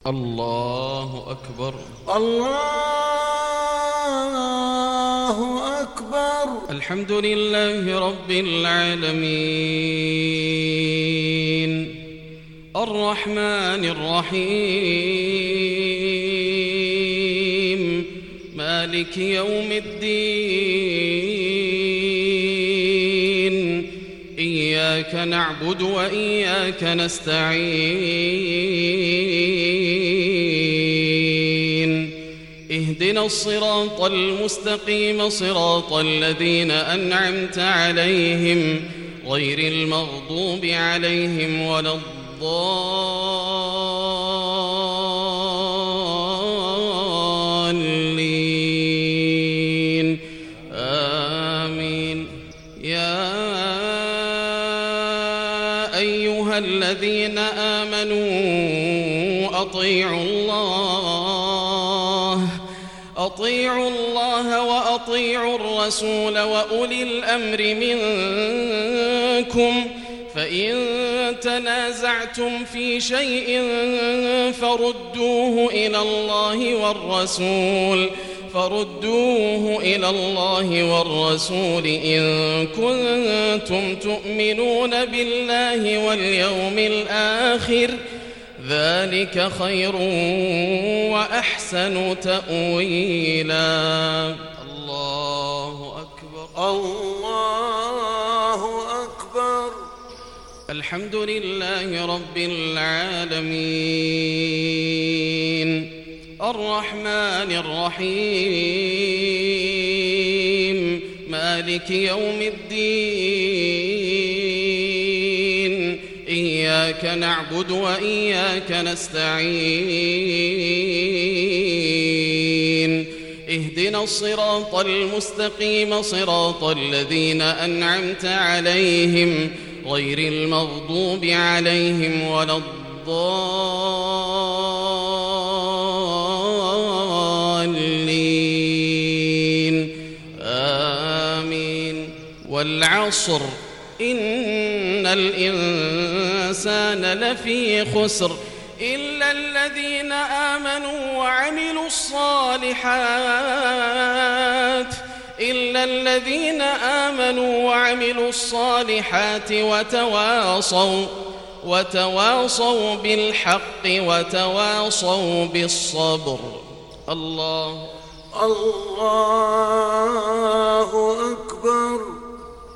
الله أكبر. الله أكبر. الحمد لله رب العالمين الرحمن الرحيم مالك يوم الدين إياك نعبد وإياك نستعين اهدنا الصراط المستقيم صراط الذين أنعمت عليهم غير المغضوب عليهم ولا الضالين آمين. يا أيها الذين آمنوا أطيعوا الله وأطيعوا الرسول وأولي الأمر منكم فإن تنازعتم في شيء فردوه إلى الله والرسول إن كنتم تؤمنون بالله واليوم الآخر ذلك خير وأحسن تأويلا. الله أكبر. الله أكبر. الحمد لله رب العالمين الرحمن الرحيم مالك يوم الدين إياك نعبد وإياك نستعين اهدنا الصراط المستقيم صراط الذين أنعمت عليهم غير المغضوب عليهم ولا الضالين آمين. والعصر إن الإنسان لفي خسر إلا الذين آمنوا وعملوا الصالحات وتواصوا بالحق وتواصوا بالصبر. الله أكبر.